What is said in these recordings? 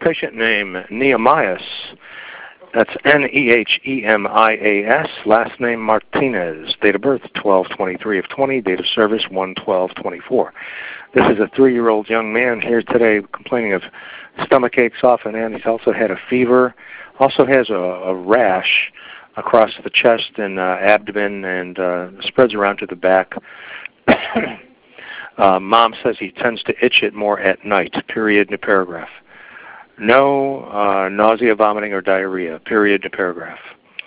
patient name Nehemias. That's Nehemias, last name Martinez. Date of birth 12/23/20, date of service 1/12/24. This is a 3-year-old young man here today complaining of stomach aches off and on. He's also had a fever, also has a rash across the chest and abdomen, and spreads around to the back. Mom says he tends to itch it more at night, period, new paragraph. No nausea, vomiting, or diarrhea, period, new paragraph.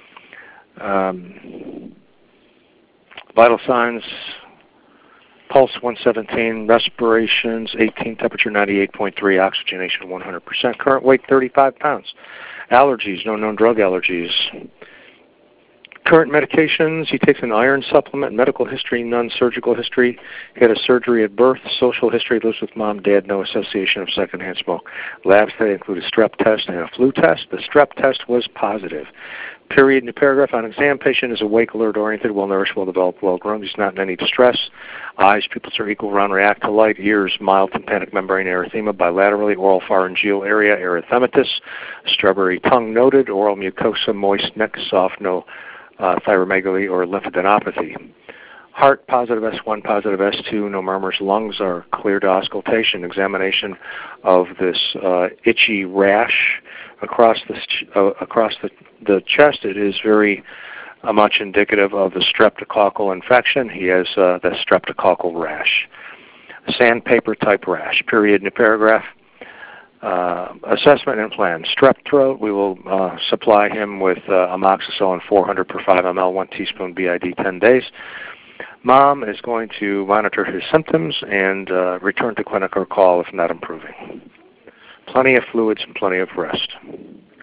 Vital signs: pulse 117, respirations 18, temperature 98.3, oxygenation 100%, current weight 35 pounds. Allergies, no known drug allergies. Current medications: he takes an iron supplement. Medical history: none. Surgical history: he had a surgery at birth. Social history: lives with mom, dad, no association of secondhand smoke. Labs today include a strep test and a flu test. The strep test was positive. Period, new paragraph. On exam, patient is awake, alert, oriented, well-nourished, well-developed, well-grown. He's not in any distress. Eyes, pupils are equal, round, react to light. Ears, mild tympanic membrane erythema bilaterally. Oral pharyngeal area, erythematous. Strawberry tongue noted. Oral mucosa, moist. Neck soft, no thyromegaly or lymphadenopathy. Heart, positive S1, positive S2, no murmurs. Lungs are clear to auscultation. Examination of this itchy rash across the chest. It is very much indicative of the streptococcal infection. He has the streptococcal rash. Sandpaper type rash, period, new paragraph. Assessment and plan: strep throat. We will supply him with amoxicillin 400 per 5 ml, 1 teaspoon BID, 10 days. Mom is going to monitor his symptoms and return to clinic or call if not improving. Plenty of fluids and plenty of rest.